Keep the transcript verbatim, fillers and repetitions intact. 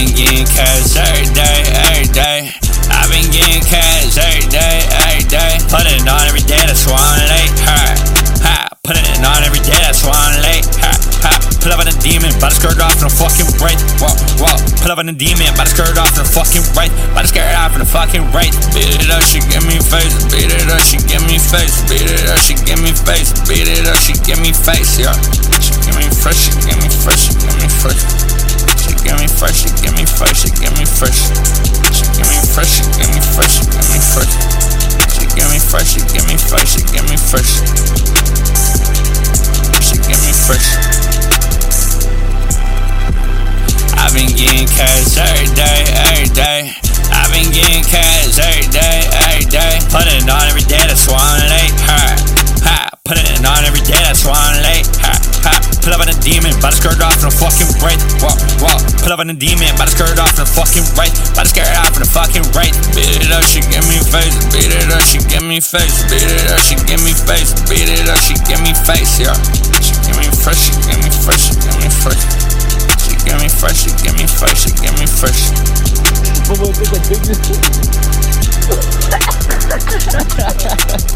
been getting cash every day, every day. I've been getting cash every day, every day. Putting it on every day, that's why I'm late. Ha, ha. Putting it on every day, that's why I'm late. Ha, ha. Pull up on a demon, by the skirt off in a fucking right. Whoa, whoa. Pull up on a demon, by the skirt off in a fucking right. By the skirt off in a fucking right. Beat it up, she give me face. Beat it up, she give me face. Beat it up, she give me face. Beat it up, she give me face, yeah. She give me fresh, she give me fresh, she give me fresh. She give me fresh, she give me fresh, she give me fresh. She give me fresh, she give me fresh, she give me fresh. She give me fresh, she give me fresh, she give me fresh. She give me fresh. I've been getting cash every day, every day. I've been getting cash every day, every day. Putting it on every day, that's why I'm late. Ha, ha. Putting it on every day, that's why I'm late. Ha, ha. Pull up on a demon, by the skirt off in a fucking right. Whoa, whoa. Pull up on a demon, by the skirt off in a fucking right. By the skirt off in a fucking right. Beat it up, she give me face. Beat it up, she give me face. Beat it up, she give me face. Beat it up, she give me face, yeah. She give me fresh, she give me fresh, she give me fresh. She give me fresh, she give me fresh, she give me fresh. Como es que te